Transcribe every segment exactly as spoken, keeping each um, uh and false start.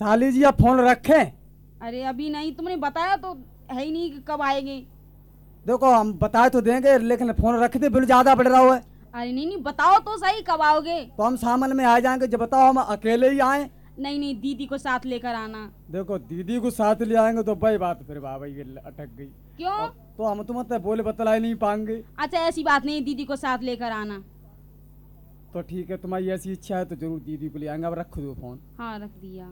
साली जी आप फोन रखें। अरे अभी नहीं, तुमने बताया तो है ही नहीं कि कब आएंगे। देखो हम बताए तो देंगे लेकिन फोन रख दे, बिल ज्यादा बढ़ रहा है। अरे नहीं नहीं, बताओ तो सही कब आओगे। तो हम सामान में आ जाएंगे, जब बताओ हम अकेले ही आए। नहीं नहीं, दीदी को साथ लेकर आना। देखो दीदी को साथ ले आएंगे तो भाई बात फिर बाबा ये अटक गई। क्यों? तो हम तो मतलब बोले बतला ही नहीं पाएंगे। अच्छा ऐसी बात नहीं, दीदी को साथ लेकर आना। तो ठीक है, तुम्हारी ऐसी इच्छा है तो जरूर दीदी को ले आएंगे। अब रख दो फोन। हाँ रख दिया।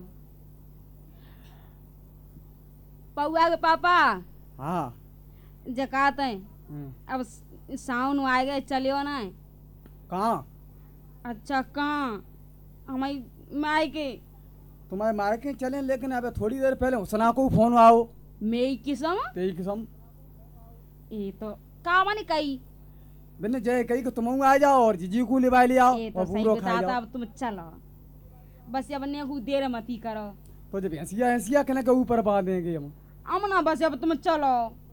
पौआ के पापा हाँ जकात है, अब सावन आ गए, चलियो ना। कहाँ? अच्छा कहाँ? हमारी मायके। तुम्हारे मायके चले, लेकिन अब थोड़ी देर पहले हुसना को फोन आओ। मेरी किस्म तेरी किस्म ये तो का माने कही मैंने जय कही कि तुम आ जाओ और जीजी को ले ले आओ ये तो और सही पूरो खा बताता। जाओ। अब तुम चलो बस, अब ने को देर मती करो। तो जब हंसिया हंसिया कहने के ऊपर बांधेंगे हम। अमना बस अब तुम चलो।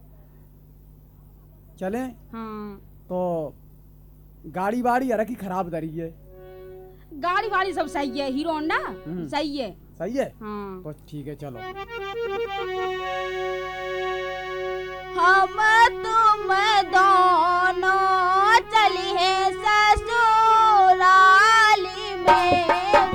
चले? हाँ तो गाड़ी वाड़ी हर की खराब धरी है। गाड़ी वाड़ी सब सही है, हीरो होंडा सही है। सही है? हाँ तो ठीक है चलो। हम तुम दोनों चली है ससुराली में।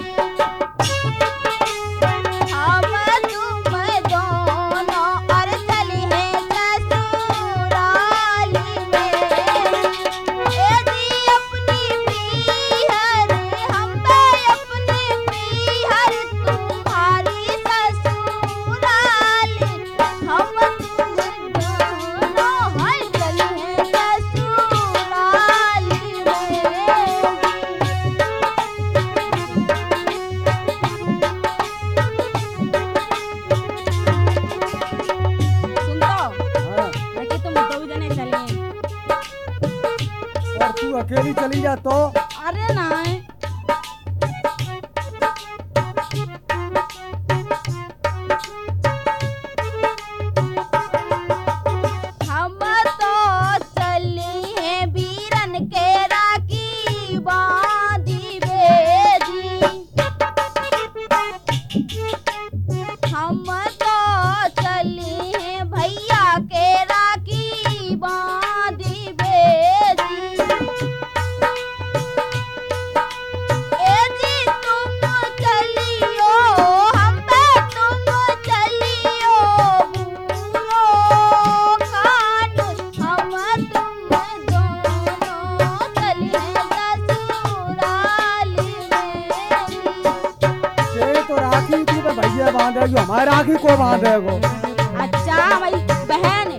हम तुम दोनों और चली है ससुराली में। यदि अपनी पीहर हम पे अपनी पीहर तुम्हारी ससुराली। हम अकेली चली जा तो? अरे ना हम तो चली हैं बीरन के राखी बांधी बेदी। हम तो चली हैं भैया के राखी बांधी बेदी। बांधेगी हमारे राखी को बांधेगो। अच्छा हमारी बहन है।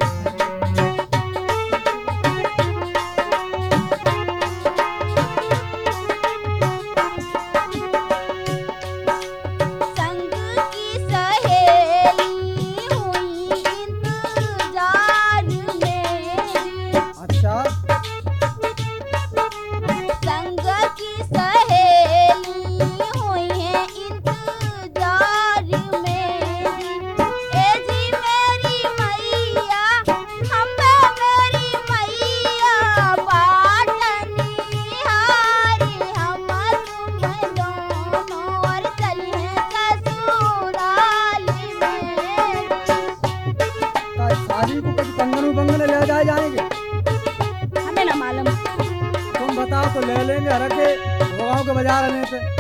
संग की सहेली हुई इंतजार में। अच्छा संग की सहेली हुई है इंतजार में। ए जी मेरी मैया हम मेरी मैया बाटनी हारी। हम तुम दोनों और चली हैं ससुराली में। शादी को कभी कंगन बंगन ले जाए जाएंगे? हमें ना मालूम। तुम बताओ तो ले लेंगे। रखे गाँव के बाजार आने से।